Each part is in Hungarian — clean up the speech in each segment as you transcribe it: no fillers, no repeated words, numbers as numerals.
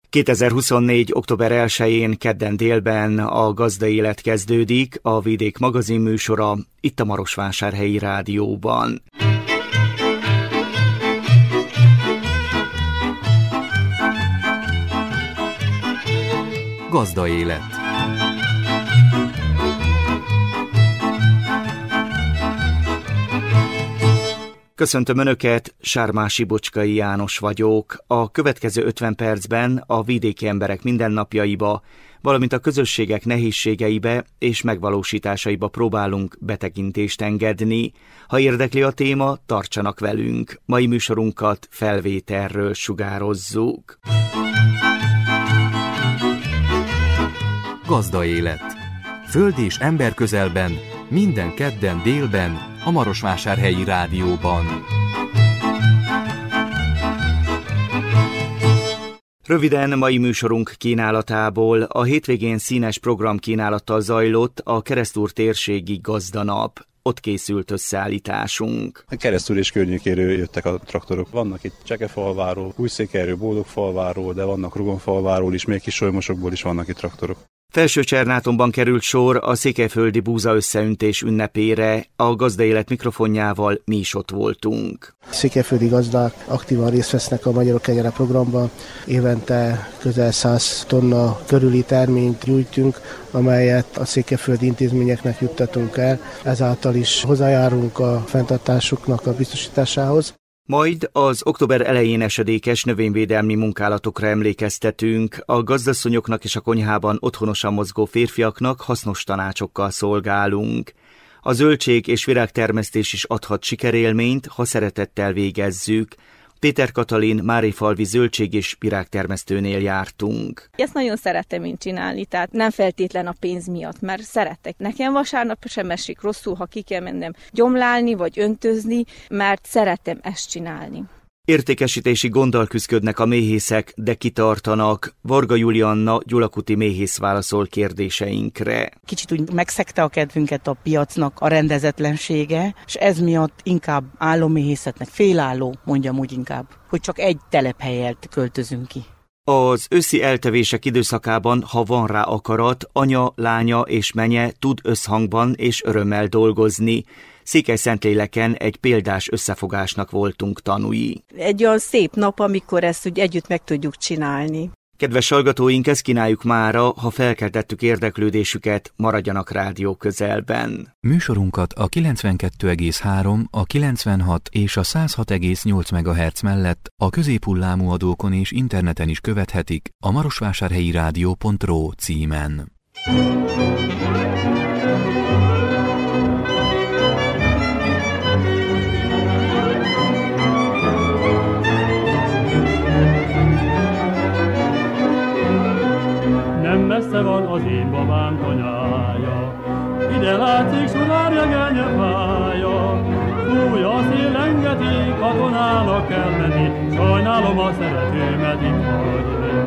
2024. október 1-én kedden délben a Gazdaélet kezdődik, a Vidék magazin műsora itt a Marosvásárhelyi Rádióban. Gazdaélet. Köszöntöm Önöket, Sármási Bocskai János vagyok. A következő 50 percben a vidéki emberek mindennapjaiba, valamint a közösségek nehézségeibe és megvalósításaiba próbálunk betekintést engedni. Ha érdekli a téma, tartsanak velünk. Mai műsorunkat felvételről sugározzuk. Gazdaélet. Föld és ember közelben, minden kedden délben, a Marosvásárhelyi Rádióban. Röviden mai műsorunk kínálatából: a hétvégén színes programkínálattal zajlott a Keresztúr térségi gazdanap. Ott készült összeállításunk. A Keresztúr és környékéről jöttek a traktorok. Vannak itt Csekefalváról, Újszékelyről, Boldogfalváról, de vannak Rugonfalváról is, még Kisolymosokból is vannak itt traktorok. Felsőcsernátonban került sor a székelyföldi búza összeöntés ünnepére. A Gazdaélet mikrofonjával mi is ott voltunk. Székelyföldi gazdák aktívan részt vesznek a Magyarok Kegyele programban. Évente közel 100 tonna körüli terményt gyűjtünk, amelyet a székelyföldi intézményeknek juttatunk el. Ezáltal is hozzájárulunk a fenntartásuknak a biztosításához. Majd az október elején esedékes növényvédelmi munkálatokra emlékeztetünk. A gazdasszonyoknak és a konyhában otthonosan mozgó férfiaknak hasznos tanácsokkal szolgálunk. A zöldség és virágtermesztés is adhat sikerélményt, ha szeretettel végezzük. Péter Katalin Márifalvi zöldség és virágtermesztőnél jártunk. Ezt nagyon szeretem én csinálni, tehát nem feltétlen a pénz miatt, mert szeretek. Nekem vasárnap sem esik rosszul, ha ki kell mennem gyomlálni vagy öntözni, mert szeretem ezt csinálni. Értékesítési gonddal küszködnek a méhészek, de kitartanak. Varga Julianna, gyulakuti méhész válaszol kérdéseinkre. Kicsit úgy megszegte a kedvünket a piacnak a rendezetlensége, és ez miatt inkább állóméhészetnek, félálló, mondjam úgy inkább, hogy csak egy telephelyet költözünk ki. Az őszi eltevések időszakában, ha van rá akarat, anya, lánya és menye tud összhangban és örömmel dolgozni. Székely-Szentléleken egy példás összefogásnak voltunk tanúi. Egy olyan szép nap, amikor ezt úgy együtt meg tudjuk csinálni. Kedves hallgatóink, ezt kínáljuk mára, ha felkeltettük érdeklődésüket, maradjanak rádió közelben. Műsorunkat a 92,3, a 96 és a 106,8 MHz mellett a középhullámú adókon és interneten is követhetik a marosvásárhelyirádió.ro címen. Messze van az én babám tanyája, ide látszik sugárjegenye fája. Fúj a szél, engedi, katonának kell menni, sajnálom a szeretőmet itt hagyni.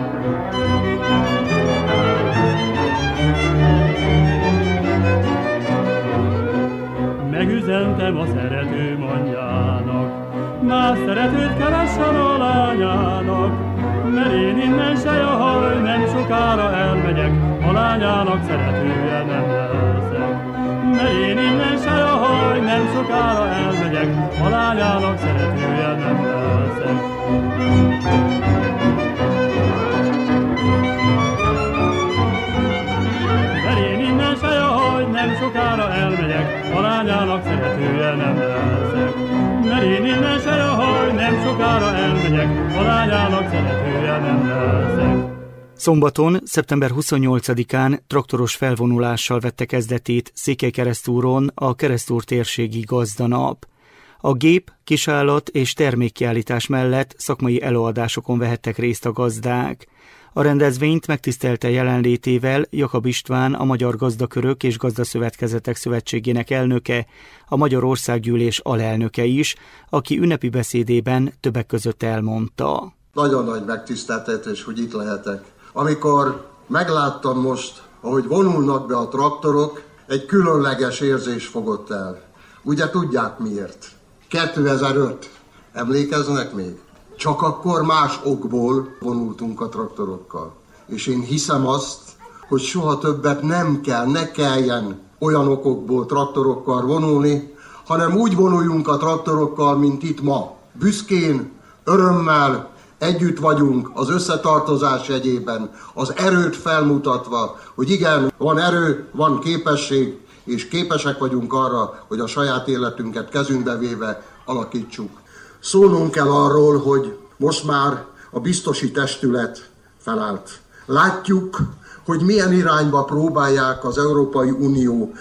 Megüzentem a szeretőm anyjának, más szeretőt keressen a lányának. Mert én innen se jahaj, nem sokára elmegyek, a lányának szeretője nem leszek. Mert én innen se jahaj, nem sokára elmegyek, a lányának szeretője nem leszek. Mert én innen se jahaj, nem sokára elmegyek, a lányának szeretője nem leszek. Mert én innen se jahaj, nem sokára elmegyek, a lányának szeretője nem leszek. Szombaton, szeptember 28-án traktoros felvonulással vette kezdetét Székelykeresztúron a Keresztúr térségi gazdanap. A gép, kisállat és termékkiállítás mellett szakmai előadásokon vehettek részt a gazdák. A rendezvényt megtisztelte jelenlétével Jakab István, a Magyar Gazdakörök és Gazdaszövetkezetek Szövetségének elnöke, a Magyar Országgyűlés alelnöke is, aki ünnepi beszédében többek között elmondta. Nagyon nagy megtiszteltetés, hogy itt lehetek. Amikor megláttam most, ahogy vonulnak be a traktorok, egy különleges érzés fogott el. Ugye tudják miért? 2005. Emlékeznek még? Csak akkor más okból vonultunk a traktorokkal. És én hiszem azt, hogy soha többet ne kelljen olyan okokból traktorokkal vonulni, hanem úgy vonuljunk a traktorokkal, mint itt ma. Büszkén, örömmel, együtt vagyunk az összetartozás jegyében, az erőt felmutatva, hogy igen, van erő, van képesség, és képesek vagyunk arra, hogy a saját életünket kezünkbe véve alakítsuk. Szólnunk kell arról, hogy most már a biztosi testület felállt. Látjuk, hogy milyen irányba próbálják az Európai Unió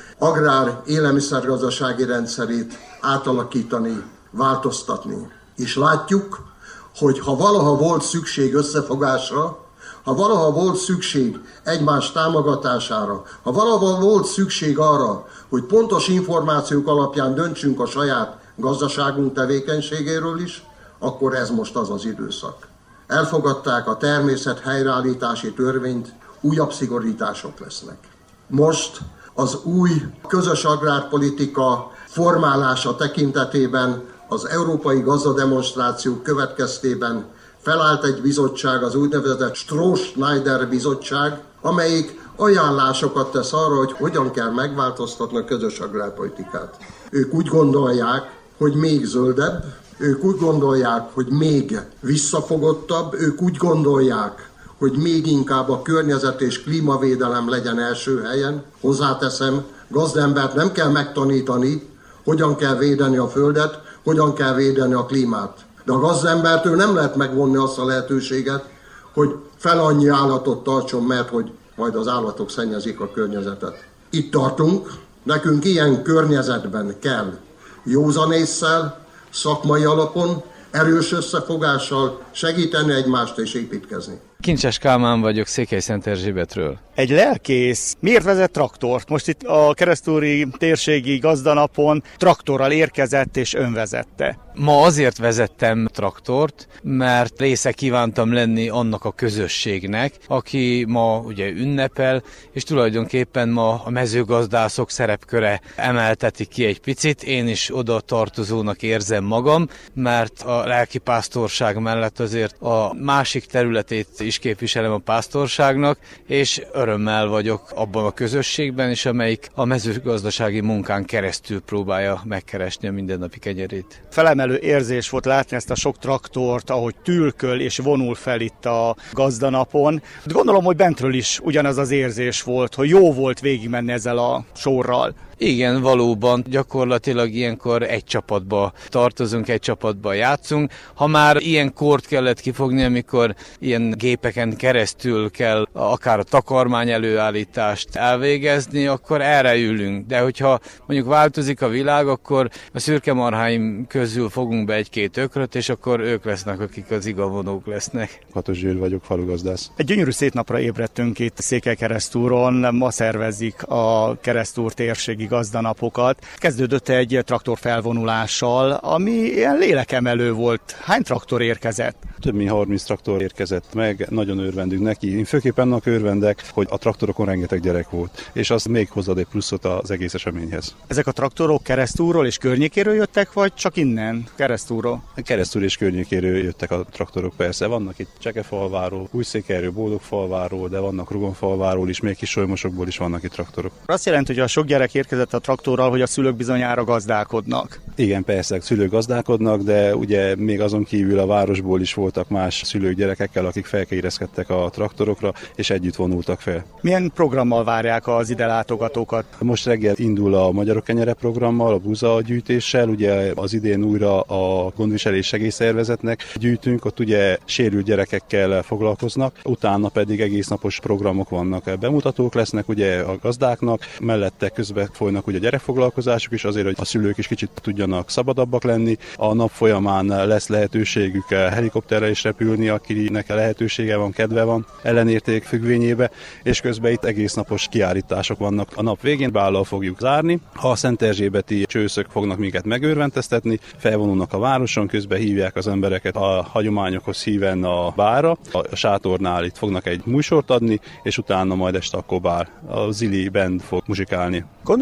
agrár-élelmiszergazdasági rendszerét átalakítani, változtatni. És látjuk, hogy ha valaha volt szükség összefogásra, ha valaha volt szükség egymás támogatására, ha valaha volt szükség arra, hogy pontos információk alapján döntsünk a saját gazdaságunk tevékenységéről is, akkor ez most az az időszak. Elfogadták a természet helyreállítási törvényt, újabb szigorítások lesznek. Most az új közös agrárpolitika formálása tekintetében az európai gazdademonstrációk következtében felállt egy bizottság, az úgynevezett Stroh-Schneider bizottság, amelyik ajánlásokat tesz arra, hogy hogyan kell megváltoztatni a közös agrárpolitikát. Ők úgy gondolják, hogy még zöldebb, ők úgy gondolják, hogy még visszafogottabb, ők úgy gondolják, hogy még inkább a környezet és klímavédelem legyen első helyen. Hozzáteszem, gazdembert nem kell megtanítani, hogyan kell védeni a földet, hogyan kell védeni a klímát. De a gazdembertől nem lehet megvonni azt a lehetőséget, hogy fel annyi állatot tartson, mert hogy majd az állatok szennyezik a környezetet. Itt tartunk, nekünk ilyen környezetben kell józan ésszel, szakmai alapon, erős összefogással segíteni egymást és építkezni. Kincses Kálmán vagyok, Székelyszent-Erzsébetről. Egy lelkész miért vezet traktort? Most itt a keresztúri térségi gazdanapon traktorral érkezett és önvezette. Ma azért vezettem traktort, mert része kívántam lenni annak a közösségnek, aki ma ugye ünnepel, és tulajdonképpen ma a mezőgazdászok szerepköre emeltetik ki egy picit. Én is oda tartozónak érzem magam, mert a lelkipásztorság mellett azért a másik területét is képviselem a pásztorságnak, és örömmel vagyok abban a közösségben is, amelyik a mezőgazdasági munkán keresztül próbálja megkeresni a mindennapi kenyerét. Felemelő érzés volt látni ezt a sok traktort, ahogy tülköl és vonul fel itt a gazdanapon. Gondolom, hogy bentről is ugyanaz az érzés volt, hogy jó volt végigmenni ezzel a sorral. Igen, valóban, gyakorlatilag ilyenkor egy csapatba tartozunk, egy csapatba játszunk. Ha már ilyen kort kellett kifogni, amikor ilyen gépeken keresztül kell akár a takarmány előállítást elvégezni, akkor erre ülünk. De hogyha mondjuk változik a világ, akkor a szürkemarháim közül fogunk be egy-két ökröt, és akkor ők lesznek, akik az igavonók lesznek. Katos Győr vagyok, falugazdász. Egy gyönyörű szép napra ébredtünk itt Székelykeresztúron, ma szervezik a Keresztúr térségi gazdanapokat. Kezdődött egy traktor felvonulással, ami ilyen lélekemelő volt. Hány traktor érkezett? Több mint 30 traktor érkezett meg, nagyon örvendünk neki. Én főképpen annak örvendek, hogy a traktorokon rengeteg gyerek volt, és az még hozzáad egy pluszot az egész eseményhez. Ezek a traktorok Keresztúrról és környékéről jöttek, vagy csak innen, Keresztúrról? Keresztúr és környékéről jöttek a traktorok, persze. Vannak itt Csekefalváról, Újszékelyről, Boldogfalváról, de vannak Rugonfalváról is, még Kisolymosokból is vannak itt traktorok. Azt jelenti, hogy a sok gyerek érkezett a traktorral, hogy a szülők bizonyára gazdálkodnak. Igen, persze, szülők gazdálkodnak, de ugye még azon kívül a városból is voltak más szülők gyerekekkel, akik felkeérezkedtek a traktorokra, és együtt vonultak fel. Milyen programmal várják az ide látogatókat? Most reggel indul a Magyarok Kenyere programmal, a búza gyűjtéssel, ugye az idén újra a gondviselés segélyszervezetnek gyűjtünk, ott ugye sérült gyerekekkel foglalkoznak, utána pedig egésznapos programok vannak, bemutatók lesznek ugye a gazdáknak, mellette közben folynak ugye gyerekfoglalkozások is, azért, hogy a szülők is kicsit tudjanak szabadabbak lenni. A nap folyamán lesz lehetőségük helikopterrel is repülni, akinek lehetősége van, kedve van, ellenérték függvényébe, és közben itt egésznapos kiállítások vannak. A nap végén bállal fogjuk zárni. A szent-erzsébeti csőszök fognak minket megörvendeztetni, felvonulnak a városon, közben hívják az embereket a hagyományokhoz híven a bárra. A sátornál itt fognak egy műsort adni, és utána majd este akkor bár. A Zili band fog muzsikálni. Gondolom,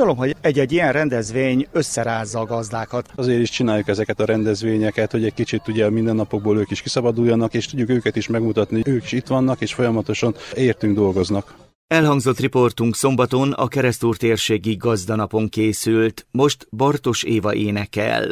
gondolom, hogy egy ilyen rendezvény összerázza a gazdákat. Azért is csináljuk ezeket a rendezvényeket, hogy egy kicsit ugye a mindennapokból ők is kiszabaduljanak, és tudjuk őket is megmutatni, ők is itt vannak, és folyamatosan értünk dolgoznak. Elhangzott riportunk szombaton a Keresztúr térségi gazdanapon készült, most Bartos Éva énekel.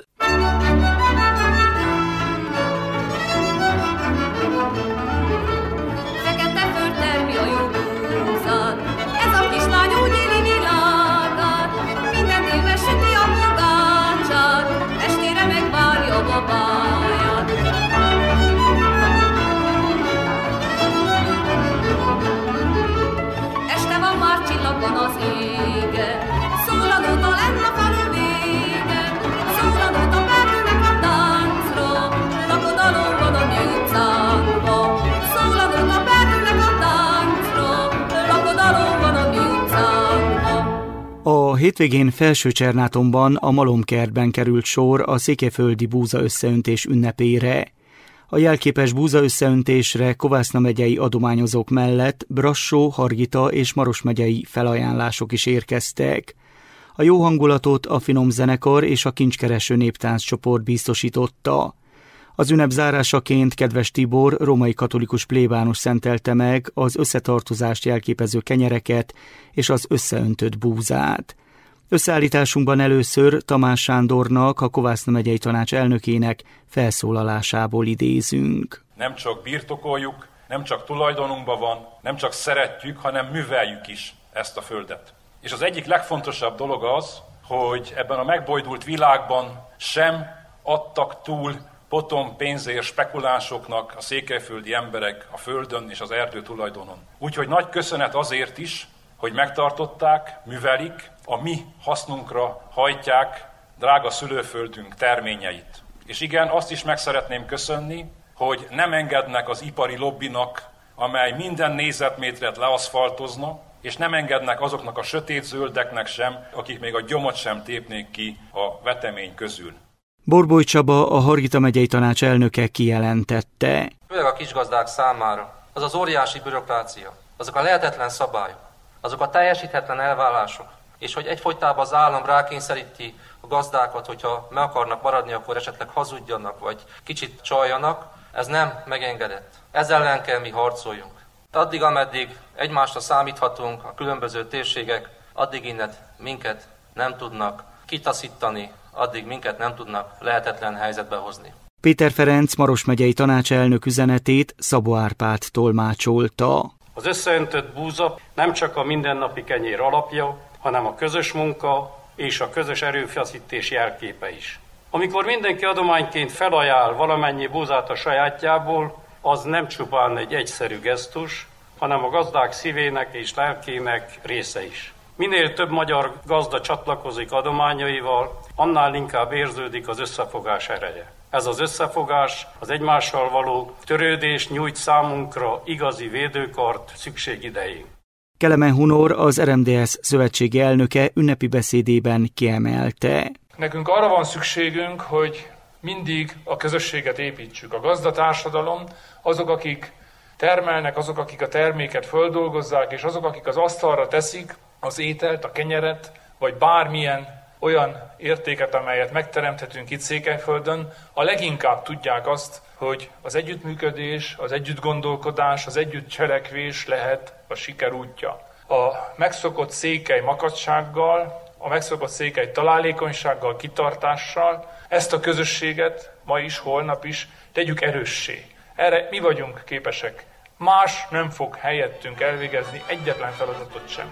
A hétvégén Felső-Csernátonban a Malomkertben került sor a székelyföldi búzaösszeöntés ünnepére. A jelképes búzaösszeöntésre Kovászna megyei adományozók mellett Brassó, Hargita és Maros megyei felajánlások is érkeztek. A jó hangulatot a Finom zenekar és a Kincskereső néptánccsoport biztosította. Az ünnep zárásaként Kedves Tibor római katolikus plébános szentelte meg az összetartozást jelképező kenyereket és az összeöntött búzát. Összeállításunkban először Tamás Sándornak, a Kovászna megyei tanács elnökének felszólalásából idézünk. Nem csak birtokoljuk, nem csak tulajdonunkban van, nem csak szeretjük, hanem műveljük is ezt a földet. És az egyik legfontosabb dolog az, hogy ebben a megbojdult világban sem adtak túl potom pénzért spekulánsoknak a székelyföldi emberek a földön és az erdő tulajdonon. Úgyhogy nagy köszönet azért is, hogy megtartották, művelik, a mi hasznunkra hajtják drága szülőföldünk terményeit. És igen, azt is meg szeretném köszönni, hogy nem engednek az ipari lobbinak, amely minden négyzetmétret leaszfaltozna, és nem engednek azoknak a sötétzöldeknek sem, akik még a gyomot sem tépnék ki a vetemény közül. Borboly Csaba, a Hargita megyei tanács elnöke kijelentette. Főleg a kisgazdák számára az az óriási bürokrácia, azok a lehetetlen szabályok, azok a teljesíthetetlen elvárások, és hogy egyfolytában az állam rákényszeríti a gazdákat, hogyha meg akarnak maradni, akkor esetleg hazudjanak, vagy kicsit csaljanak, ez nem megengedett. Ezzel ellen kell mi harcoljunk. Addig, ameddig egymásra számíthatunk a különböző térségek, addig innen minket nem tudnak kitaszítani, addig minket nem tudnak lehetetlen helyzetbe hozni. Péter Ferenc Maros megyei tanácselnök üzenetét Szabó Árpád tolmácsolta. Az összeöntött búza nem csak a mindennapi kenyér alapja, hanem a közös munka és a közös erőfeszítés jelképe is. Amikor mindenki adományként felajánl valamennyi búzát a sajátjából, az nem csupán egy egyszerű gesztus, hanem a gazdák szívének és lelkének része is. Minél több magyar gazda csatlakozik adományaival, annál inkább érződik az összefogás ereje. Ez az összefogás, az egymással való törődés nyújt számunkra igazi védőkart szükség idején. Kelemen Hunor, az RMDS szövetségi elnöke ünnepi beszédében kiemelte. Nekünk arra van szükségünk, hogy mindig a közösséget építsük. A gazdatársadalom, azok, akik termelnek, azok, akik a terméket földolgozzák, és azok, akik az asztalra teszik az ételt, a kenyeret, vagy bármilyen olyan értéket, amelyet megteremthetünk itt Székelyföldön, a leginkább tudják azt, hogy az együttműködés, az együttgondolkodás, az együttcselekvés lehet a siker útja. A megszokott székely makacsággal, a megszokott székely találékonysággal, kitartással ezt a közösséget ma is, holnap is tegyük erőssé. Erre mi vagyunk képesek. Más nem fog helyettünk elvégezni egyetlen feladatot sem.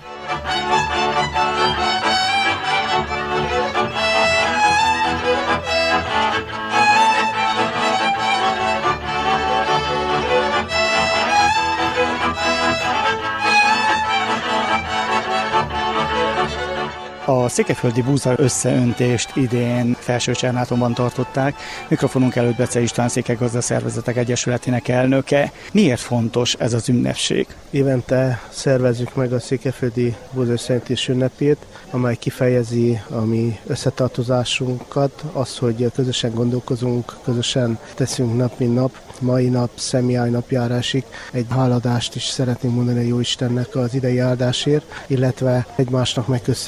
A székelyföldi búza összeöntést idén Felső-Csernátonban tartották. Mikrofonunk előtt Bece István Székelygazdaszervezetek Egyesületének elnöke. Miért fontos ez az ünnepség? Évente szervezzük meg a székelyföldi búza összeöntés ünnepét, amely kifejezi a mi összetartozásunkat, azt, hogy közösen gondolkozunk, közösen teszünk nap mint nap. Mai nap, Szemiály napjárásig egy háladást is szeretnénk mondani a Jóistennek az idei áldásért, illetve egymásnak megköszönni az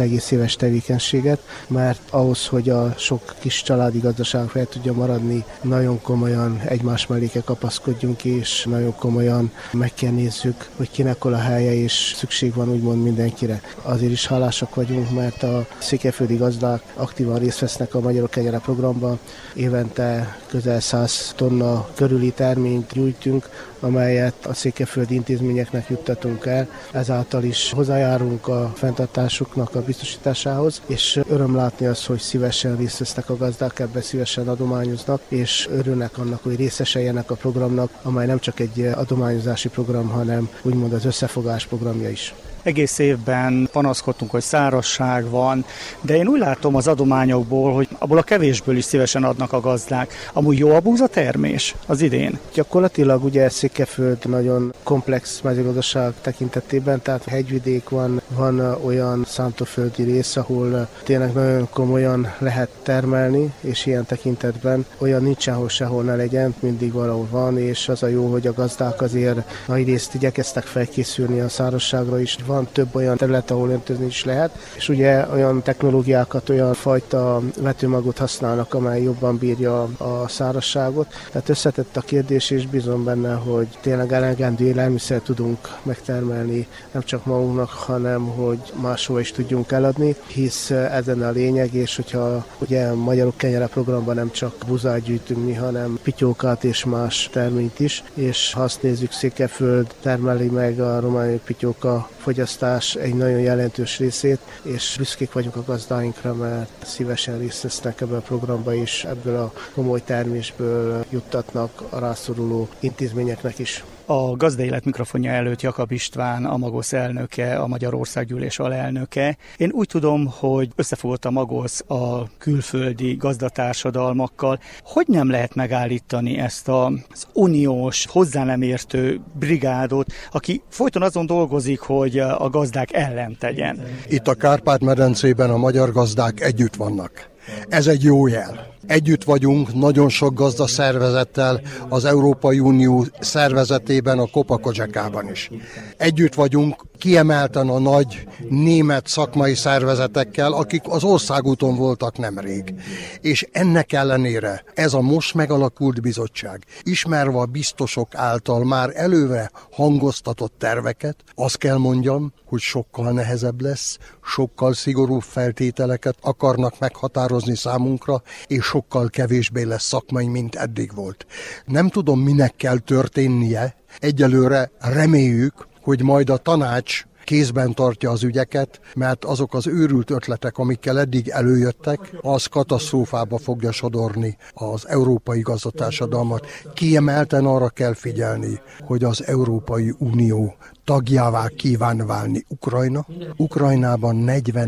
egész éves tevékenységet, mert ahhoz, hogy a sok kis családi gazdaság fel tudja maradni, nagyon komolyan egymás melléke kapaszkodjunk, és nagyon komolyan meg kell nézzük, hogy kinek hol a helye, és szükség van úgymond mindenkire. Azért is hálásak vagyunk, mert a székelyföldi gazdák aktívan részt vesznek a Magyarok Kenyere programban. Évente közel 100 tonna körüli terményt gyűjtünk, amelyet a székelyföldi intézményeknek juttatunk el. Ezáltal is hozzájárulunk a fenntartásuknak a biztosításához, és öröm látni azt, hogy szívesen részt vesznek a gazdák, ebben szívesen adományoznak, és örülnek annak, hogy részeseljenek a programnak, amely nem csak egy adományozási program, hanem úgymond az összefogás programja is. Egész évben panaszkodtunk, hogy szárazság van, de én úgy látom az adományokból, hogy abból a kevésből is szívesen adnak a gazdák. Amúgy jó a búzatermés az idén? Gyakorlatilag ugye Székelyföld nagyon komplex mezőgazdaság tekintetében, tehát hegyvidék van olyan szántóföldi rész, ahol tényleg nagyon komolyan lehet termelni, és ilyen tekintetben olyan nincsen, hogy sehol ne legyen, mindig valahol van, és az a jó, hogy a gazdák azért nagy részt igyekeztek felkészülni a szárazságra is. Van több olyan terület, ahol öntözni is lehet, és ugye olyan technológiákat, olyan fajta vetőmagot használnak, amely jobban bírja a szárazságot. Tehát összetett a kérdés, és bízom benne, hogy tényleg elegendő élelmiszer tudunk megtermelni, nem csak magunknak, hanem hogy máshol is tudjunk eladni, hisz ezen a lényeg, és hogyha ugye a Magyarok Kenyere programban nem csak buzát gyűjtünk mi, hanem pityókát és más terményt is, és ha azt nézzük, Székelyföld termeli meg a romániai pityóka fogyasztás egy nagyon jelentős részét, és büszkék vagyunk a gazdáinkra, mert szívesen részt vesznek ebben a programba, és ebből a komoly termésből juttatnak a rászoruló intézményeknek is. A Gazdaélet mikrofonja előtt Jakab István, a Magosz elnöke, a Magyar Országgyűlés alelnöke. Én úgy tudom, hogy összefogott a Magosz a külföldi gazdatársadalmakkal. Hogy nem lehet megállítani ezt az uniós, hozzá nem értő brigádot, aki folyton azon dolgozik, hogy a gazdák ellen tegyen? Itt a Kárpát-medencében a magyar gazdák együtt vannak. Ez egy jó jel. Együtt vagyunk nagyon sok gazdaszervezettel, az Európai Unió szervezetében, a Copa-Cogeca-ban is. Együtt vagyunk kiemelten a nagy német szakmai szervezetekkel, akik az országúton voltak nemrég. És ennek ellenére ez a most megalakult bizottság, ismerve a biztosok által már előre hangoztatott terveket, azt kell mondjam, hogy sokkal nehezebb lesz, sokkal szigorúbb feltételeket akarnak meghatározni számunkra, és sokkal kevésbé lesz szakmai, mint eddig volt. Nem tudom, minek kell történnie, egyelőre reméljük, hogy majd a tanács kézben tartja az ügyeket, mert azok az őrült ötletek, amikkel eddig előjöttek, az katasztrófába fogja sodorni az európai gazdatársadalmat. Kiemelten arra kell figyelni, hogy az Európai Unió tagjává kíván válni Ukrajna. Ukrajnában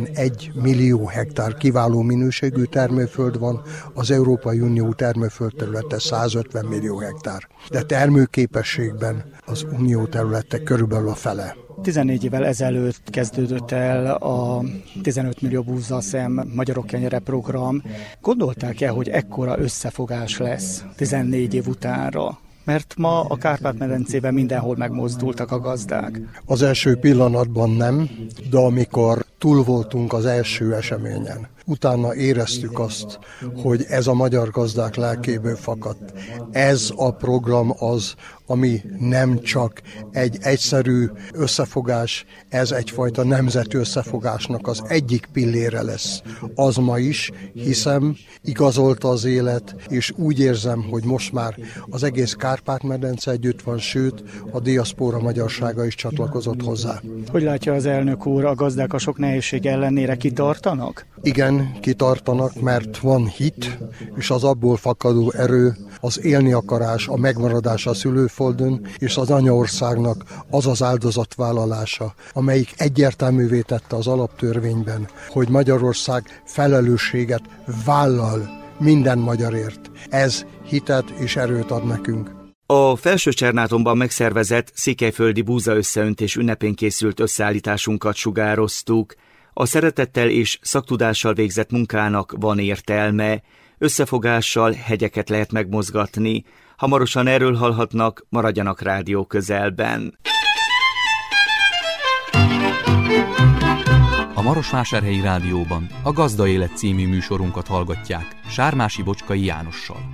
41 millió hektár kiváló minőségű termőföld van, az Európai Unió termőföld területe 150 millió hektár. De termőképességben az unió területe körülbelül a fele. 14 évvel ezelőtt kezdődött el a 15 millió búzaszem Magyarok Kenyere program. Gondolták-e, hogy ekkora összefogás lesz 14 év utánra? Mert ma a Kárpát-medencében mindenhol megmozdultak a gazdák. Az első pillanatban nem, de amikor túl voltunk az első eseményen, utána éreztük azt, hogy ez a magyar gazdák lelkéből fakadt. Ez a program az, ami nem csak egy egyszerű összefogás, ez egyfajta nemzeti összefogásnak az egyik pillére lesz. Az ma is, hiszem, igazolta az élet, és úgy érzem, hogy most már az egész Kárpát-medence együtt van, sőt, a diaszpóra magyarsága is csatlakozott hozzá. Hogy látja az elnök úr, a gazdák a sok nehézség ellenére kitartanak? Igen, kitartanak, mert van hit, és az abból fakadó erő, az élni akarás, a megmaradás a szülőföldön, és az anyaországnak az az áldozatvállalása, amelyik egyértelművé tette az alaptörvényben, hogy Magyarország felelősséget vállal minden magyarért. Ez hitet és erőt ad nekünk. A Felső-Csernátonban megszervezett székelyföldi búza összeöntés ünnepén készült összeállításunkat sugároztuk. A szeretettel és szaktudással végzett munkának van értelme, összefogással hegyeket lehet megmozgatni. Hamarosan erről hallhatnak, maradjanak rádió közelben. A Marosvásárhelyi Rádióban a Gazda Élet című műsorunkat hallgatják Sármási Bocskai Jánossal.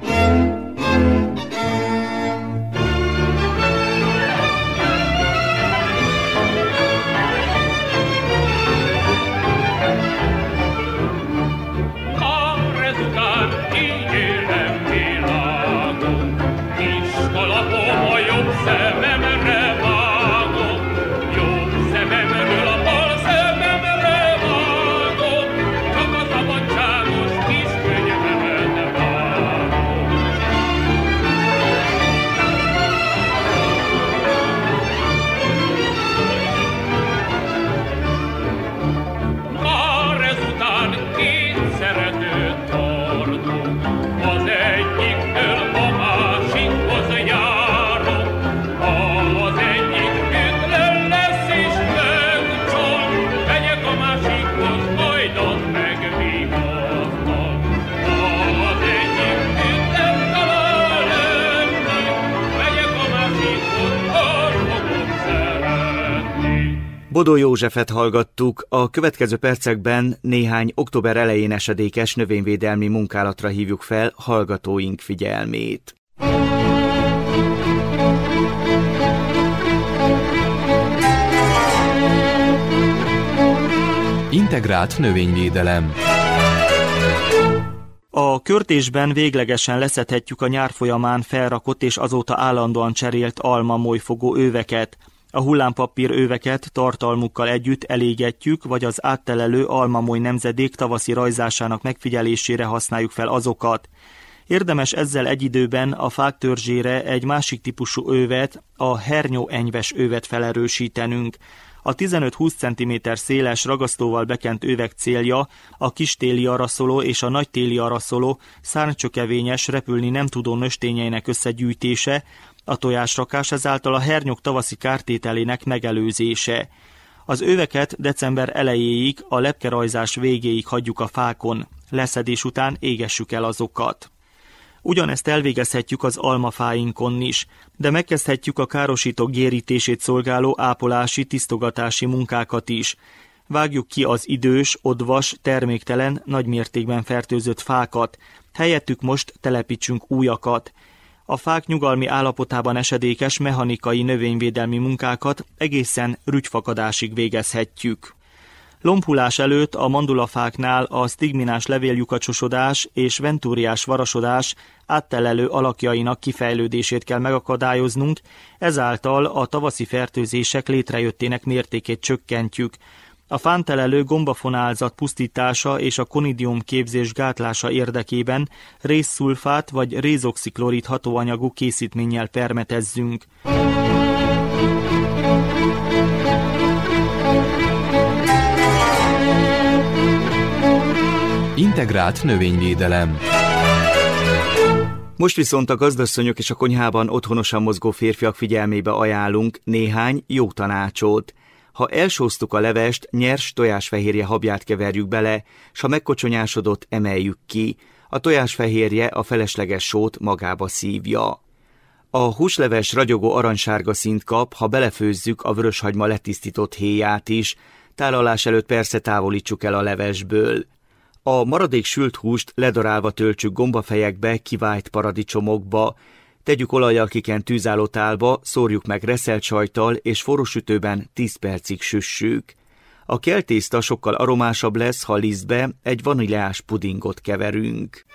Bodó Józsefet hallgattuk, a következő percekben néhány október elején esedékes növényvédelmi munkálatra hívjuk fel hallgatóink figyelmét. Integrált növényvédelem. A körtésben véglegesen leszedhetjük a nyár folyamán felrakott és azóta állandóan cserélt alma-molyfogó öveket. A hullámpapír öveket tartalmukkal együtt elégetjük, vagy az áttelelő almamoly nemzedék tavaszi rajzásának megfigyelésére használjuk fel azokat. Érdemes ezzel egy időben a fák törzsére egy másik típusú övet, a hernyóenyves övet felerősítenünk. A 15-20 cm széles ragasztóval bekent övek célja a kistéli araszoló és a nagytéli araszoló szárnycsökevényes, repülni nem tudó nőstényeinek összegyűjtése, a tojásrakás, ezáltal a hernyók tavaszi kártételének megelőzése. Az öveket december elejéig, a lepkerajzás végéig hagyjuk a fákon, leszedés után égessük el azokat. Ugyanezt elvégezhetjük az almafáinkon is, de megkezdhetjük a károsítók gyérítését szolgáló ápolási, tisztogatási munkákat is. Vágjuk ki az idős, odvas, terméktelen, nagymértékben fertőzött fákat, helyettük most telepítsünk újakat. A fák nyugalmi állapotában esedékes mechanikai növényvédelmi munkákat egészen rügyfakadásig végezhetjük. Lombhulás előtt a mandulafáknál a sztigminás levéllyukacsosodás és ventúriás varasodás áttelelő alakjainak kifejlődését kell megakadályoznunk, ezáltal a tavaszi fertőzések létrejöttének mértékét csökkentjük. A fántelelő gombafonálzat pusztítása és a konidium képzés gátlása érdekében rézszulfát vagy rézoxiklorid hatóanyagú készítménnyel permetezzünk. Integrált növényvédelem. Most viszont a gazdasszonyok és a konyhában otthonosan mozgó férfiak figyelmébe ajánlunk néhány jó tanácsot. Ha elsóztuk a levest, nyers tojásfehérje habját keverjük bele, s ha megkocsonyásodott, emeljük ki. A tojásfehérje a felesleges sót magába szívja. A húsleves ragyogó aranysárga színt kap, ha belefőzzük a vöröshagyma letisztított héját is. Tálalás előtt persze távolítsuk el a levesből. A maradék sült húst ledarálva töltsük gombafejekbe, kivájt paradicsomokba. Tegyük olajjal kikent tűzállótálba, szórjuk meg reszelt sajttal, és forró sütőben 10 percig süssük. A keltészta sokkal aromásabb lesz, ha lisztbe egy vaníliás pudingot keverünk.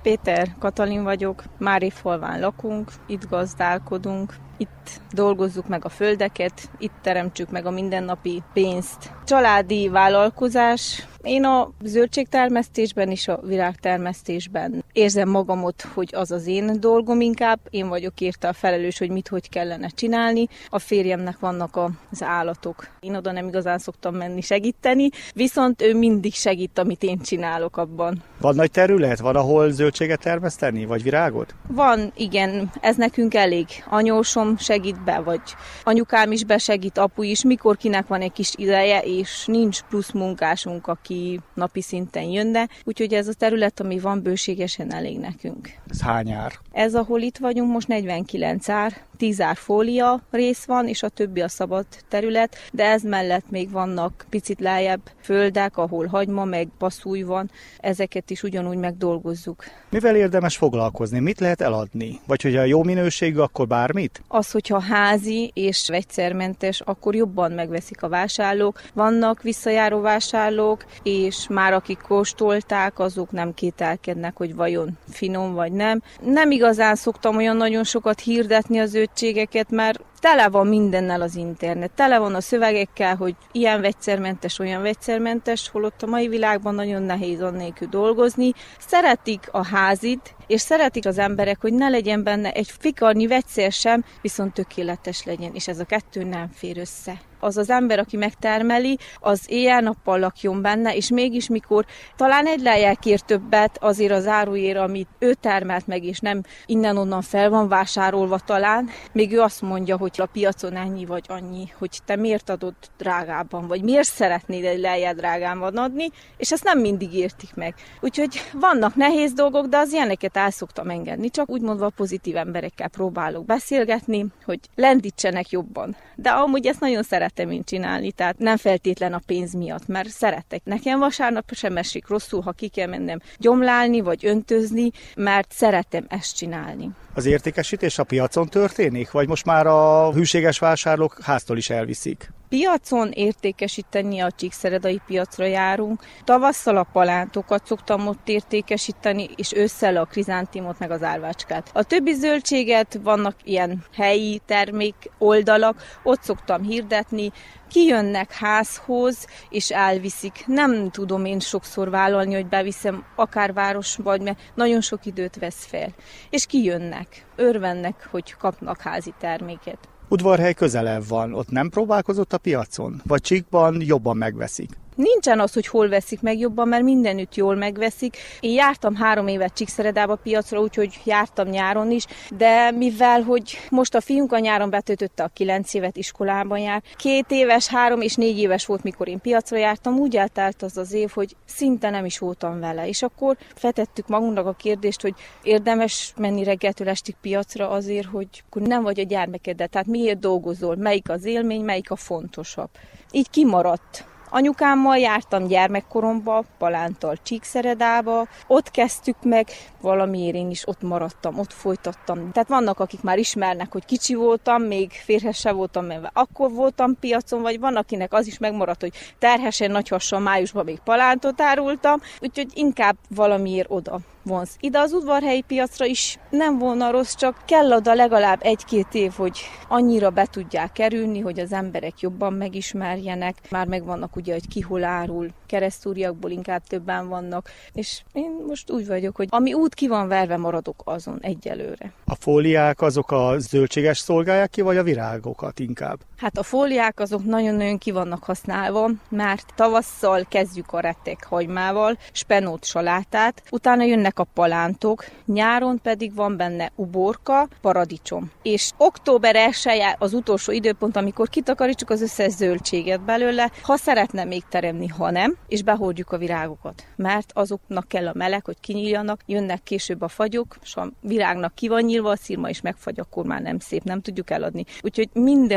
Péter Katalin vagyok, Márépfalván lakunk, itt gazdálkodunk, itt dolgozzuk meg a földeket, itt teremtsük meg a mindennapi pénzt. Családi vállalkozás. Én a zöldségtermesztésben és a virágtermesztésben érzem magamot, hogy az az én dolgom inkább. Én vagyok érte a felelős, hogy mit hogy kellene csinálni. A férjemnek vannak az állatok. Én oda nem igazán szoktam menni segíteni, viszont ő mindig segít, amit én csinálok abban. Van nagy terület? Van, ahol zöldséget termeszteni, vagy virágot? Van, igen. Ez nekünk elég. Anyósom segít be, vagy anyukám is besegít, apu is, mikor kinek van egy kis ideje, és nincs plusz munkásunk, aki napi szinten jönne. Úgyhogy ez a terület, ami van, bőségesen elég nekünk. Ez hány ár? Ez, ahol itt vagyunk, most 49 ár. 10 ár fólia rész van, és a többi a szabad terület, de ez mellett még vannak picit lejjebb földek, ahol hagyma, meg passzúj van. Ezeket is ugyanúgy megdolgozzuk. Mivel érdemes foglalkozni? Mit lehet eladni? Vagy hogyha jó minőségű, akkor bármit? Az, hogyha házi és vegyszermentes, akkor jobban megveszik a vásárlók. Vannak visszajáró vásárlók, és már akik kóstolták, azok nem kételkednek, hogy vajon finom vagy nem. Nem igazán szoktam olyan nagyon sokat hirdetni az zöldségeket, mert tele van mindennel az internet, tele van a szövegekkel, hogy ilyen vegyszermentes, olyan vegyszermentes, holott a mai világban nagyon nehéz annélkül dolgozni. Szeretik a házit, és szeretik az emberek, hogy ne legyen benne egy fikarnyi vegyszer sem, viszont tökéletes legyen, és ez a kettő nem fér össze. Az ember, aki megtermeli, az éjjel-nappal lakjon benne, és mégis mikor talán egy lejjel kér többet azért az áruért, amit ő termelt meg, és nem innen-onnan fel van vásárolva talán, még ő azt mondja, hogy a piacon ennyi vagy annyi, hogy te miért adod drágában, vagy miért szeretnéd egy lejjel drágában adni, és ezt nem mindig értik meg. Úgyhogy vannak nehéz dolgok, de az ilyeneket el szoktam engedni, csak úgymondva pozitív emberekkel próbálok beszélgetni, hogy lendítsenek jobban. De amúgy ezt nagyon szeretem én csinálni, tehát nem feltétlen a pénz miatt, mert szeretek. Nekem vasárnap sem esik rosszul, ha ki kell mennem gyomlálni vagy öntözni, mert szeretem ezt csinálni. Az értékesítés a piacon történik, vagy most már a hűséges vásárlók háztól is elviszik? Piacon értékesíteni, a csíkszeredai piacra járunk. Tavasszal a palántokat szoktam ott értékesíteni, és ősszel a krizántimot meg az árvácskát. A többi zöldséget vannak ilyen helyi termék oldalak, ott szoktam hirdetni, kijönnek házhoz, és elviszik. Nem tudom én sokszor vállalni, hogy beviszem akár városba, mert nagyon sok időt vesz fel. És kijönnek, örvennek, hogy kapnak házi terméket. Udvarhely közelebb van, ott nem próbálkozott a piacon? Vagy Csíkban jobban megveszik? Nincsen az, hogy hol veszik meg jobban, mert mindenütt jól megveszik. Én jártam 3 évet Csíkszeredába piacra, úgyhogy jártam nyáron is, de mivel, hogy most a fiunk a nyáron betöltötte a 9 évet, iskolában jár, 2 éves, 3 és 4 éves volt, mikor én piacra jártam, úgy eltelt az év, hogy szinte nem is voltam vele. És akkor feltettük magunknak a kérdést, hogy érdemes menni reggeltől estig piacra azért, hogy akkor nem vagy a gyermekeddel, tehát miért dolgozol, melyik az élmény, melyik a fontosabb. Így kimaradt. Anyukámmal jártam gyermekkoromba, Palánttal Csíkszeredába, ott kezdtük meg, valamiért én is ott maradtam, ott folytattam. Tehát vannak, akik már ismernek, hogy kicsi voltam, még férhes se voltam, mert akkor voltam piacon, vagy van, akinek az is megmaradt, hogy terhesen Nagyhasson májusban még palántot árultam, úgyhogy inkább valamiért oda vonz. Ide az udvarhelyi piacra is nem volna rossz, csak kell oda legalább 1-2 év, hogy annyira be tudják kerülni, hogy az emberek jobban megismerjenek. Már megvannak ugye, hogy ki hol árul, keresztúriakból inkább többen vannak, és én most úgy vagyok, hogy ami út ki van verve, maradok azon egyelőre. A fóliák azok a zöldséges szolgálják ki, vagy a virágokat inkább? Hát a fóliák azok nagyon-nagyon ki vannak használva, mert tavasszal kezdjük a retek hagymával, spenót, salátát, utána jönnek a palántok, nyáron pedig van benne uborka, paradicsom. És október 1 az utolsó időpont, amikor kitakarítsuk az összes zöldséget belőle, ha szeretne még teremni, ha nem, és behordjuk a virágokat. Mert azoknak kell a meleg, hogy kinyíljanak, jönnek később a fagyok, és a virágnak ki van nyílva, a szirma is megfagy, akkor már nem szép, nem tudjuk eladni. Úgyhogy mindenre is használjuk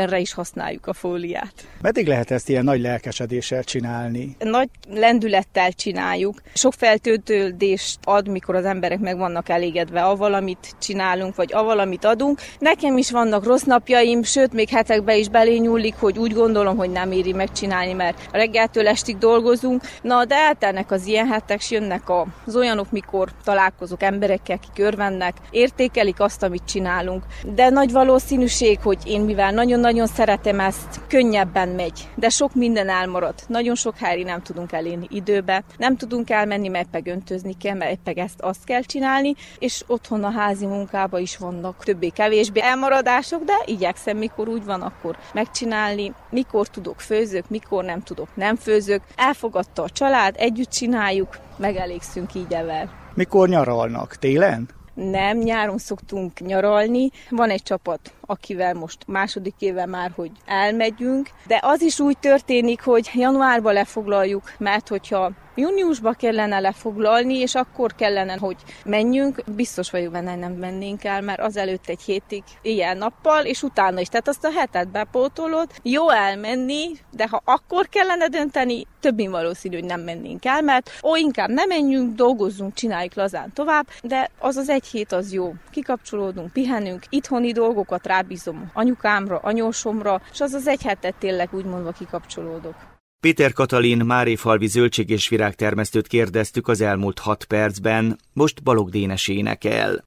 használjuk a fóliát. Meddig lehet ezt ilyen nagy lelkesedéssel csinálni? Nagy lendülettel csináljuk. Sok feltöltődést ad, mikor az emberek meg vannak elégedve avval, amit csinálunk, vagy avval, amit adunk. Nekem is vannak rossz napjaim, sőt, még hetekbe is belényúlik, hogy úgy gondolom, hogy nem éri megcsinálni, mert reggeltől estig dolgozunk. Na, de eltelnek az ilyen hetek, s jönnek az olyanok, mikor találkozok emberekkel, akik örvennek, értékelik azt, amit csinálunk. De nagy valószínűség, hogy én, mivel nagyon-nagyon szeretem ezt, könnyebben megy. De sok minden elmarad. Nagyon sok helyre nem tudunk elérni időbe. Nem tudunk elmenni, mert öntözni kell, mert azt kell csinálni, és otthon a házi munkába is vannak többé-kevésbé elmaradások, de igyekszem, mikor úgy van, akkor megcsinálni. Mikor tudok, főzök, mikor nem tudok, nem főzök. Elfogadta a család, együtt csináljuk, megelégszünk így evel. Mikor nyaralnak? Télen? Nem, nyáron szoktunk nyaralni. Van egy csapat, akivel most második éve már, hogy elmegyünk, de az is úgy történik, hogy januárban lefoglaljuk, mert hogyha júniusban kellene lefoglalni, és akkor kellene, hogy menjünk, biztos vagyok benne, nem mennénk el, mert azelőtt egy hétig éjjel-nappal, és utána is. Tehát azt a hetet bepótolod, jó elmenni, de ha akkor kellene dönteni, többin valószínű, hogy nem mennénk el, mert inkább nem menjünk, dolgozzunk, csináljuk lazán tovább, de az egy hét az jó. Kikapcsolódunk, pihenünk, itthoni dolgokat rábízom anyukámra, anyósomra, és az egy hetet tényleg úgymondva kikapcsolódok. Péter Katalin Máréfalvi zöldség- és virágtermesztőt kérdeztük az elmúlt 6 percben, most Balogh Dénes énekel.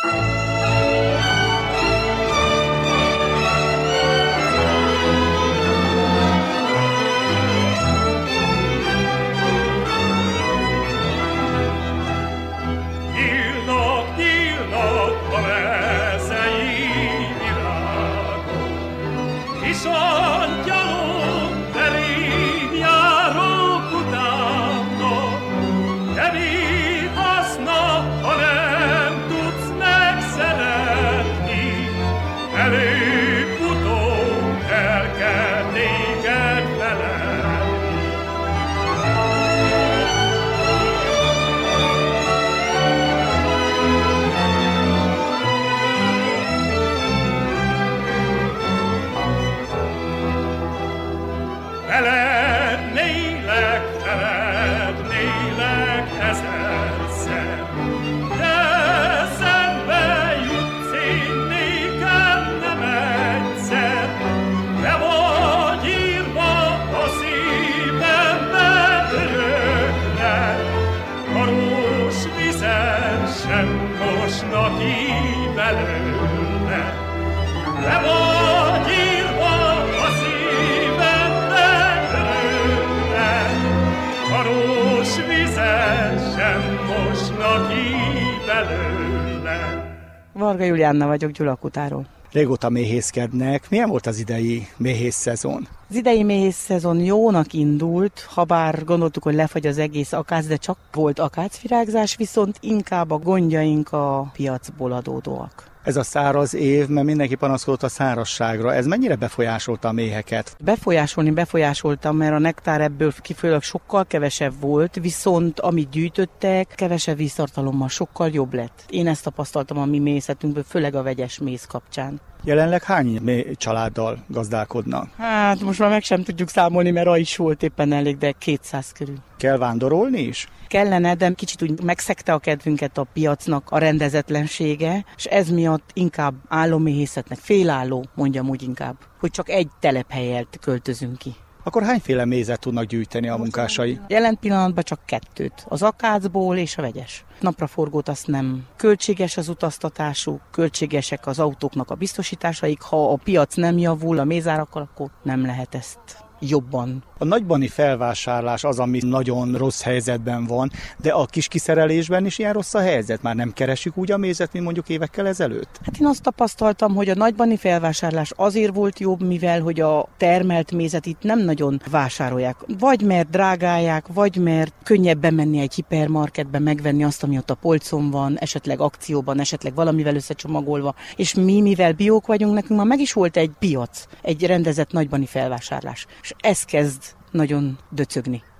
Varga Juliánna vagyok Gyulakutáról. Régóta méhészkednek. Milyen volt az idei méhészszezon? Az idei méhészszezon jónak indult, habár gondoltuk, hogy lefagy az egész akác, de csak volt akácvirágzás, viszont inkább a gondjaink a piacból adódóak. Ez a száraz év, mert mindenki panaszkodott a szárazságra. Ez mennyire befolyásolta a méheket? Befolyásoltam, mert a nektár ebből kifolyólag sokkal kevesebb volt, viszont amit gyűjtöttek, kevesebb víztartalommal sokkal jobb lett. Én ezt tapasztaltam a mi méhészetünkből, főleg a vegyes méz kapcsán. Jelenleg hány családdal gazdálkodnak? Hát most már meg sem tudjuk számolni, mert is volt éppen elég, de 200 körül. Kell vándorolni is? Kellene, de kicsit úgy megszegte a kedvünket a piacnak a rendezetlensége, és ez miatt inkább álomméhészetnek, félálló, mondjam úgy inkább, hogy csak egy telephelyet költözünk ki. Akkor hányféle mézet tudnak gyűjteni a munkásai? Jelen pillanatban csak 2, az akácból és a vegyes. Napraforgót azt nem. Költséges az utaztatásuk, költségesek az autóknak a biztosításaik, ha a piac nem javul a mézárakkal, akkor nem lehet ezt jobban. A nagybani felvásárlás az, ami nagyon rossz helyzetben van, de a kis kiszerelésben is ilyen rossz a helyzet. Már nem keresik úgy a mézet, mint mondjuk évekkel ezelőtt? Hát én azt tapasztaltam, hogy a nagybani felvásárlás azért volt jobb, mivel hogy a termelt mézet itt nem nagyon vásárolják. Vagy mert drágálják, vagy mert könnyebb bemenni egy hipermarketbe, megvenni azt, ami ott a polcon van, esetleg akcióban, esetleg valamivel összecsomagolva. És mi, mivel biók vagyunk, nekünk már meg is volt egy piac, egy rendezett nagybani felvásárlás. És ez kezd nagyon döcögni.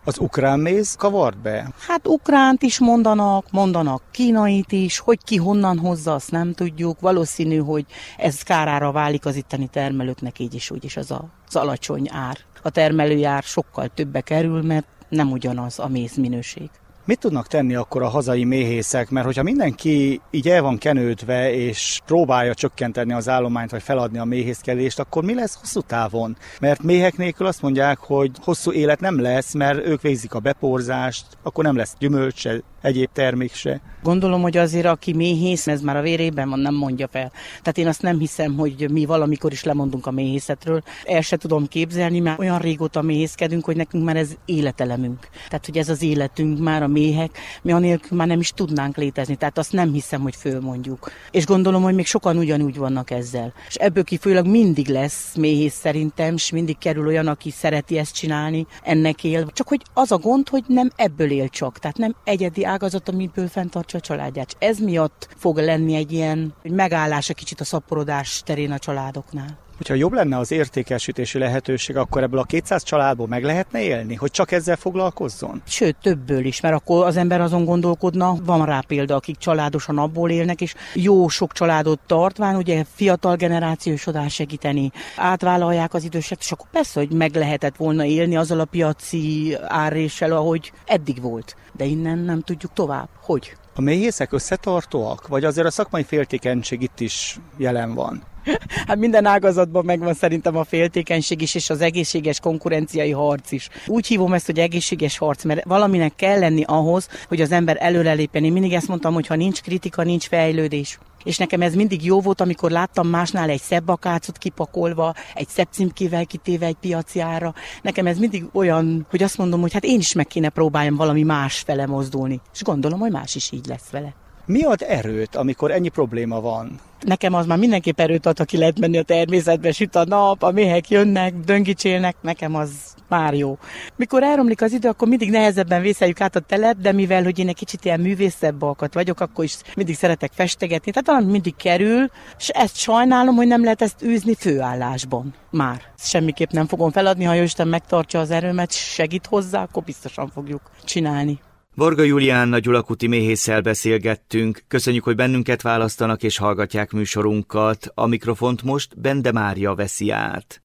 Az ukrán méz kavart be? Hát ukránt is mondanak kínait is, hogy ki honnan hozza, azt nem tudjuk. Valószínű, hogy ez kárára válik az itteni termelőknek, így is úgy is az alacsony ár. A termelői ár sokkal többe kerül, mert nem ugyanaz a méz minőség. Mit tudnak tenni akkor a hazai méhészek? Mert hogyha mindenki így el van kenődve, és próbálja csökkenteni az állományt, vagy feladni a méhészkedést, akkor mi lesz hosszú távon? Mert méhek nélkül azt mondják, hogy hosszú élet nem lesz, mert ők végzik a beporzást, akkor nem lesz gyümölcs se, egyéb termék se. Gondolom, hogy azért aki méhész, ez már a vérében van, nem mondja fel. Tehát én azt nem hiszem, hogy mi valamikor is lemondunk a méhészetről. El se tudom képzelni, mert olyan régóta méhészkedünk, hogy nekünk már ez életelemünk. Tehát, hogy ez az életünk már a méhek, mi anélkül már nem is tudnánk létezni. Tehát azt nem hiszem, hogy fölmondjuk. És gondolom, hogy még sokan ugyanúgy vannak ezzel. És ebből kifolyólag mindig lesz méhész szerintem, és mindig kerül olyan, aki szereti ezt csinálni, ennek él. Csak hogy az a gond, hogy nem ebből él csak. Tehát nem egyedi ágazat, amiből fenntartsa a családját. Ez miatt fog lenni egy ilyen megállás egy kicsit a szaporodás terén a családoknál. Hogyha jobb lenne az értékesítési lehetőség, akkor ebből a 200 családból meg lehetne élni, hogy csak ezzel foglalkozzon? Sőt, többből is, mert akkor az ember azon gondolkodna, van rá példa, akik családosan abból élnek, és jó sok családot tartván, ugye fiatal generációsodás segíteni, átvállalják az időset, és akkor persze, hogy meg lehetett volna élni azzal a piaci árréssel, ahogy eddig volt. De innen nem tudjuk tovább. Hogy? A méhészek összetartóak, vagy azért a szakmai féltékenység itt is jelen van? Hát minden ágazatban megvan szerintem a féltékenység is, és az egészséges konkurenciai harc is. Úgy hívom ezt, hogy egészséges harc, mert valaminek kell lenni ahhoz, hogy az ember előrelépjen. Én mindig ezt mondtam, hogy ha nincs kritika, nincs fejlődés. És nekem ez mindig jó volt, amikor láttam másnál egy szebb akácot kipakolva, egy szebb címkével kitéve egy piaci ára. Nekem ez mindig olyan, hogy azt mondom, hogy hát én is meg kéne próbáljam valami más fele mozdulni. És gondolom, hogy más is így lesz vele. Mi ad erőt, amikor ennyi probléma van? Nekem az már mindenképp erőt ad, ha ki lehet menni a természetbe, süt a nap, a méhek jönnek, döngicsélnek, nekem az már jó. Mikor elromlik az idő, akkor mindig nehezebben vészeljük át a telep, de mivel, hogy én egy kicsit ilyen művészebb alkat vagyok, akkor is mindig szeretek festegetni, tehát valami mindig kerül, és ezt sajnálom, hogy nem lehet ezt űzni főállásban már. Semmiképp nem fogom feladni, ha Jóisten megtartja az erőmet, segít hozzá, akkor biztosan fogjuk csinálni. Varga Juliánna gyulakuti méhésszel beszélgettünk. Köszönjük, hogy bennünket választanak és hallgatják műsorunkat. A mikrofont most Bende Mária veszi át.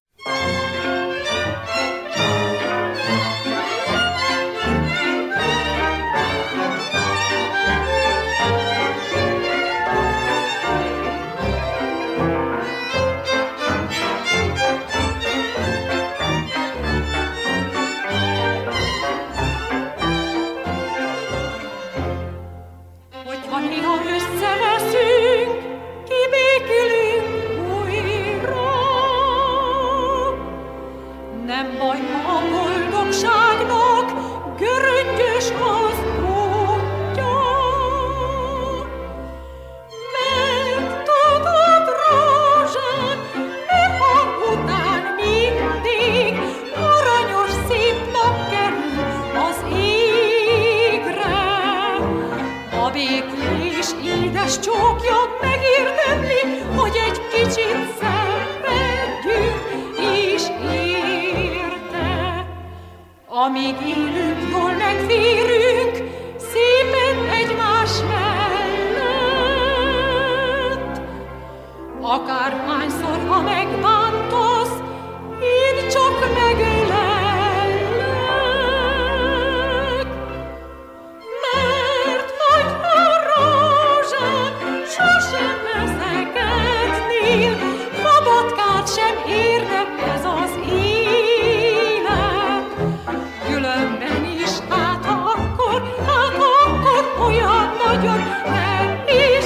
Amíg élünk, jól megférünk, szépen egymás mellett. Akárhányszor, ha megbántasz, én csak megölellek. Mert hogy a rózsán sosem veszekednél, fabatkát sem érne ez az élet. Különben is, hát akkor olyan nagyon nem is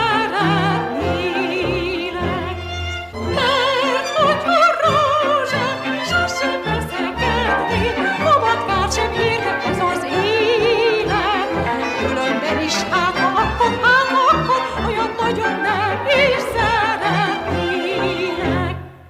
szeretnélek. Mert hogy a rózsán sosem veszekednél, fabatkát sem érne ez az élet. Különben is, hát akkor olyan nagyon nem is szeretnélek.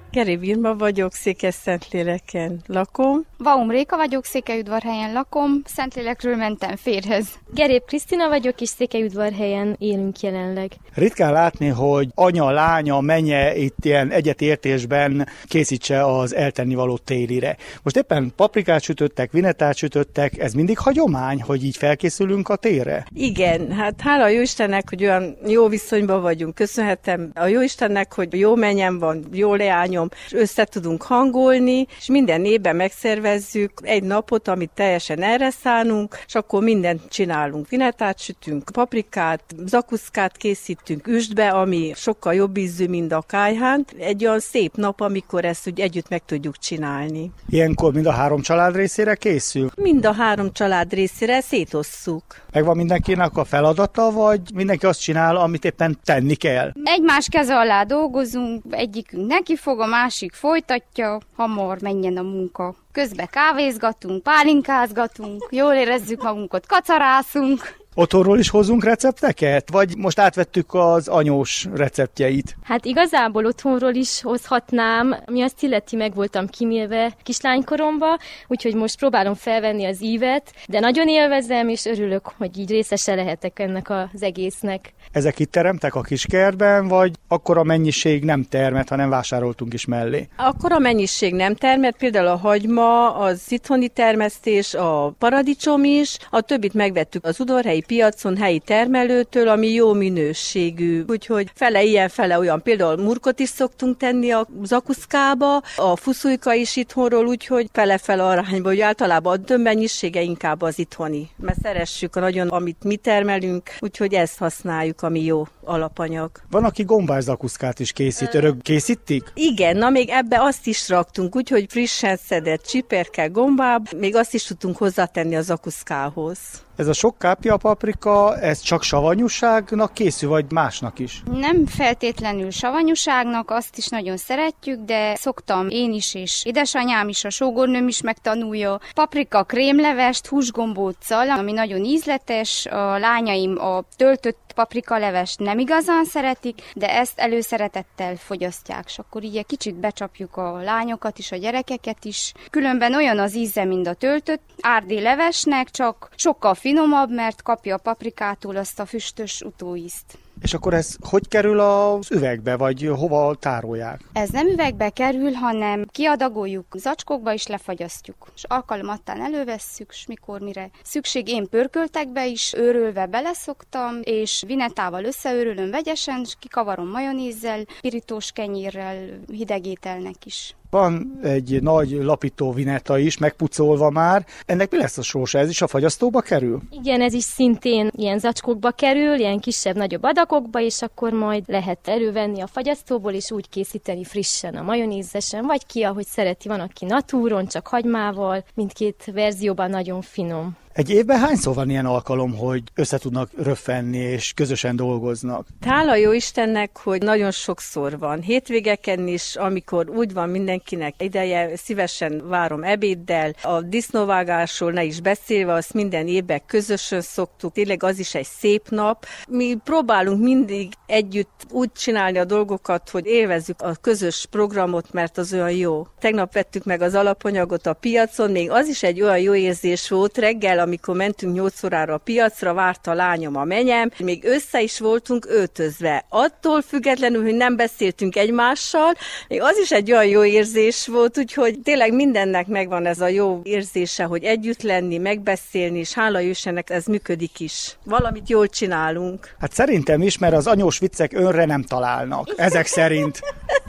Gerib Irma vagyok, Székelyszentléleken lakom. Vaum Réka vagyok, Székelyudvarhelyen lakom, Szentlélekről mentem férjhez. Gerép Krisztina vagyok, és Székelyudvarhelyen élünk jelenleg. Ritkán látni, hogy anya, lánya, menye itt ilyen egyetértésben készítse az eltennivaló télire. Most éppen paprikát sütöttek, vinetát sütöttek, ez mindig hagyomány, hogy így felkészülünk a télre? Igen, hát hála a Jóistennek, hogy olyan jó viszonyban vagyunk. Köszönhetem a Jóistennek, hogy jó menyem van, jó leányom, és össze tudunk hangolni, és minden évben megszervezzük egy napot, amit teljesen erre szánunk, és akkor mindent csinálunk. Vinetát sütünk, paprikát, zakuszkát készítünk üstbe, ami sokkal jobb ízű, mint a kályhán. Egy olyan szép nap, amikor ezt úgy együtt meg tudjuk csinálni. Ilyenkor mind a 3 család részére készül? Mind a 3 család részére szétosszuk. Megvan mindenkinek a feladata, vagy mindenki azt csinál, amit éppen tenni kell? Egymás keze alá dolgozunk, egyikünk neki fog, a másik folytatja, hamar menjen a munka. Közben kávézgatunk, pálinkázgatunk, jól érezzük magunkat, kacarászunk. Otthonról is hozunk recepteket? Vagy most átvettük az anyós receptjeit? Hát igazából otthonról is hozhatnám. Mi azt illeti, meg voltam kimélve kislánykoromba, úgyhogy most próbálom felvenni az ívet, de nagyon élvezem, és örülök, hogy így részese lehetek ennek az egésznek. Ezek itt teremtek a kiskertben, vagy akkora mennyiség nem termett, hanem vásároltunk is mellé? Akkora mennyiség nem termett, például a hagyma, az itthoni termesztés, a paradicsom is, a többit megvettük az udvarhelyi piacon, helyi termelőtől, ami jó minőségű. Úgyhogy fele ilyen, fele olyan. Például murkot is szoktunk tenni a zakuszkába, a fuszujka is itthonról, úgyhogy fele-fele arányban, hogy általában a több mennyisége inkább az itthoni. Mert szeressük nagyon, amit mi termelünk, úgyhogy ezt használjuk, ami jó alapanyag. Van, aki gombás zakuszkát is készít. Örök készítik? Igen, na még ebbe azt is raktunk, úgyhogy frissen szedett csiperke, gombáb, még azt is tudtunk hozzátenni a zakuszkához. Ez a sok kápja paprika, ez csak savanyúságnak készül, vagy másnak is? Nem feltétlenül savanyúságnak, azt is nagyon szeretjük, de szoktam én is, és édesanyám is, a sógornőm is megtanulja. Paprika krémlevest, húsgombóccal, ami nagyon ízletes, a lányaim a töltött paprikalevest nem igazán szeretik, de ezt előszeretettel fogyasztják, és akkor így egy kicsit becsapjuk a lányokat is, a gyerekeket is. Különben olyan az íze, mint a töltött árdi levesnek, csak sokkal finomabb, mert kapja a paprikától azt a füstös utóízt. És akkor ez hogy kerül az üvegbe, vagy hova tárolják? Ez nem üvegbe kerül, hanem kiadagoljuk zacskókba és lefagyasztjuk. És alkalomattán elővesszük, és mikor mire szükség, én pörköltekbe is őrölve beleszoktam, és vinetával összeőrölöm vegyesen, és kikavarom majonézzel, pirítós kenyérrel, hideg ételnek is. Van egy nagy lapító vineta is, megpucolva már. Ennek mi lesz a sorsa? Ez is a fagyasztóba kerül? Igen, ez is szintén ilyen zacskókba kerül, ilyen kisebb-nagyobb adagokba, és akkor majd lehet elővenni a fagyasztóból, és úgy készíteni frissen, a majonézesen, vagy ki, ahogy szereti. Van, aki natúron, csak hagymával, mindkét verzióban nagyon finom. Egy évben hányszor van ilyen alkalom, hogy össze tudnak röffenni és közösen dolgoznak? Hála jó Istennek, hogy nagyon sokszor van. Hétvégeken is, amikor úgy van mindenkinek ideje, szívesen várom ebéddel. A disznóvágásról ne is beszélve, azt minden évben közösen szoktuk. Tényleg az is egy szép nap. Mi próbálunk mindig együtt úgy csinálni a dolgokat, hogy élvezzük a közös programot, mert az olyan jó. Tegnap vettük meg az alapanyagot a piacon, még az is egy olyan jó érzés volt reggel, amikor mentünk 8 órára a piacra, várta a lányom, a menyem, még össze is voltunk öltözve. Attól függetlenül, hogy nem beszéltünk egymással, még az is egy olyan jó érzés volt, úgyhogy tényleg mindennek megvan ez a jó érzése, hogy együtt lenni, megbeszélni, és hála Istennek ez működik is. Valamit jól csinálunk. Hát szerintem is, mert az anyós viccek önre nem találnak, ezek szerint.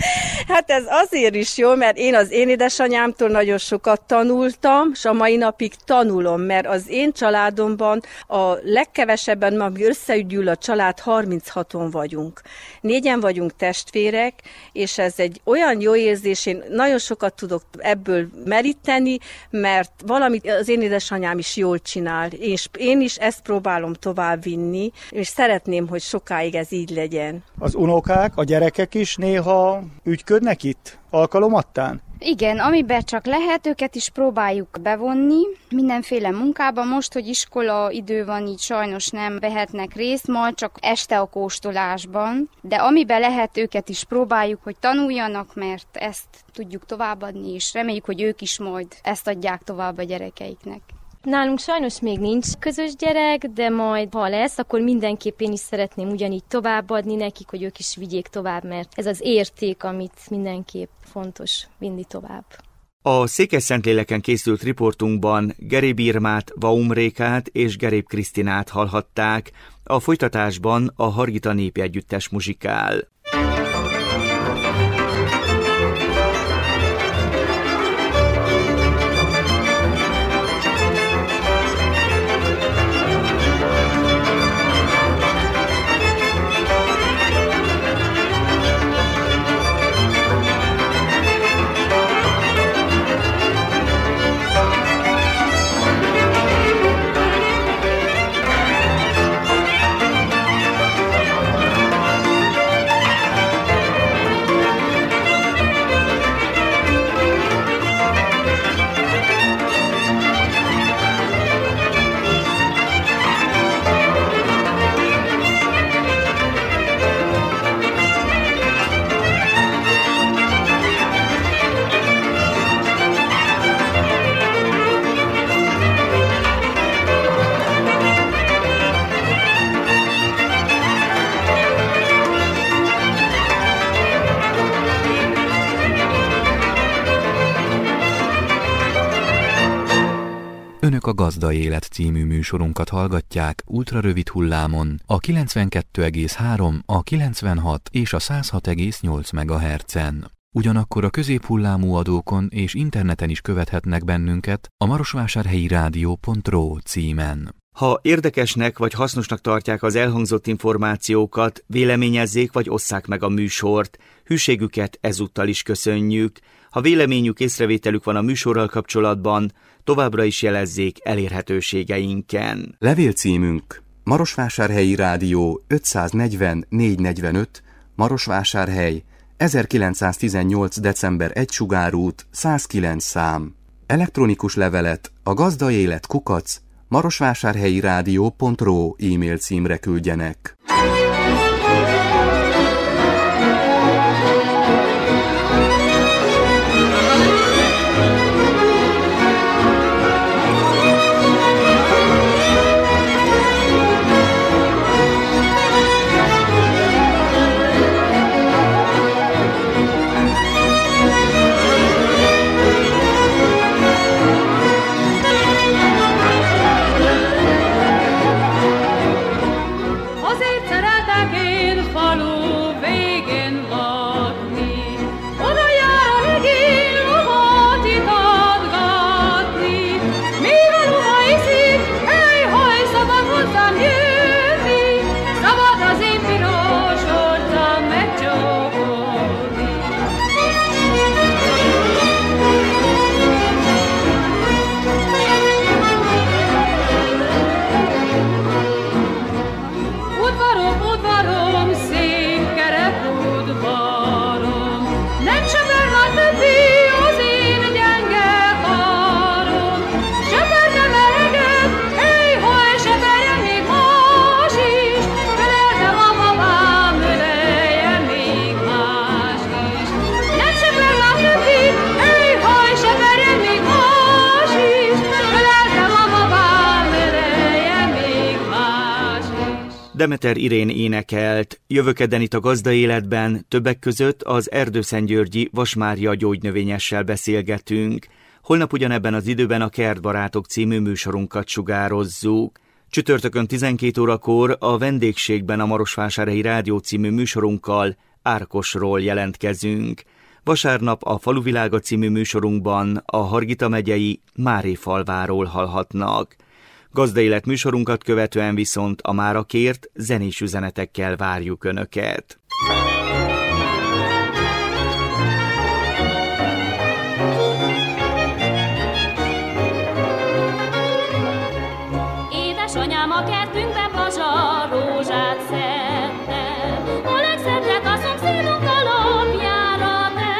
Hát ez azért is jó, mert én az én édesanyámtól nagyon sokat tanultam, és a mai napig tanulom, mert az én családomban a legkevesebben, ami összegyűl a család, 36-on vagyunk. 4-en vagyunk testvérek, és ez egy olyan jó érzés, én nagyon sokat tudok ebből meríteni, mert valamit az én édesanyám is jól csinál, és én is ezt próbálom továbbvinni, és szeretném, hogy sokáig ez így legyen. Az unokák, a gyerekek is néha ügyködnek működnek itt alkalomattán? Igen, amiben csak lehet, őket is próbáljuk bevonni mindenféle munkában. Most, hogy iskola idő van, így sajnos nem vehetnek részt, majd csak este a kóstolásban. De amiben lehet, őket is próbáljuk, hogy tanuljanak, mert ezt tudjuk továbbadni, és reméljük, hogy ők is majd ezt adják tovább a gyerekeiknek. Nálunk sajnos még nincs közös gyerek, de majd ha lesz, akkor mindenképp én is szeretném ugyanígy továbbadni nekik, hogy ők is vigyék tovább, mert ez az érték, amit mindenképp fontos vinni tovább. A Székelyszentléleken készült riportunkban Geréb Irmát, Vaum Rékát és Geréb Krisztinát hallhatták, a folytatásban a Hargita Népegyüttes muzsikál. Önök a Gazda Élet című műsorunkat hallgatják ultrarövid hullámon a 92,3, a 96 és a 106,8 MHz-en. Ugyanakkor a középhullámú adókon és interneten is követhetnek bennünket a marosvásárhelyi rádió.ro címen. Ha érdekesnek vagy hasznosnak tartják az elhangzott információkat, véleményezzék vagy osszák meg a műsort. Hűségüket ezúttal is köszönjük. Ha véleményük, észrevételük van a műsorral kapcsolatban, továbbra is jelezzék elérhetőségeinken. Levélcímünk: Marosvásárhelyi Rádió 540 445, Marosvásárhely, 1918. december 1 Sugárút, 109 szám. Elektronikus levelet a gazdaélet@marosvásárhelyirádió.ro e-mail címre küldjenek. Demeter Irén énekelt. Jövökedden itt a Gazda Életben, többek között az Erdőszentgyörgyi Vasmária gyógynövényessel beszélgetünk. Holnap ugyanebben az időben a Kertbarátok című műsorunkat sugározzuk. Csütörtökön 12 órakor a vendégségben a Marosvásárhelyi Rádió című műsorunkkal Árkosról jelentkezünk. Vasárnap a Faluvilága című műsorunkban a Hargita megyei Máré-falváról hallhatnak. Gazdaélet műsorunkat követően viszont a mára kért zenés üzenetekkel várjuk Önöket. Édesanyám, a kertünkbe pazsar rózsát szedte, a legszebbet a szomszédunk alapjára tette.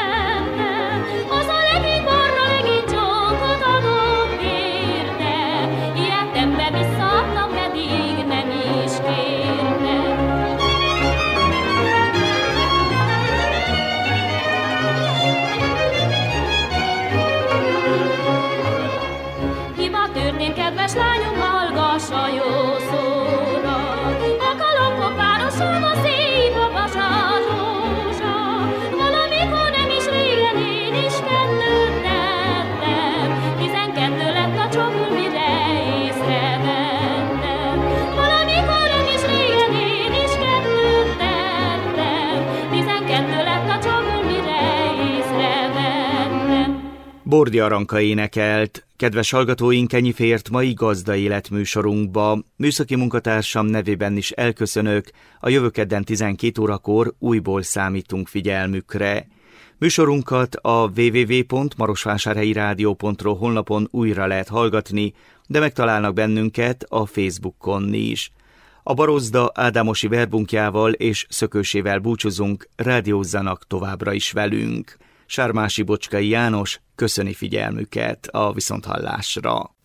Bordi Aranka énekelt. Kedves hallgatóink, ennyi fért mai Gazda Élet műsorunkba. Műszaki munkatársam nevében is elköszönök. A jövő kedden 12 órakor újból számítunk figyelmükre. Műsorunkat a www.marosvásárhelyi-rádió.ro honlapon újra lehet hallgatni, de megtalálnak bennünket a Facebookon is. A Barozda Ádámosi verbunkjával és Szökősével búcsúzunk, rádiózzanak továbbra is velünk. Sármási Bocskai János köszöni figyelmüket, a viszonthallásra.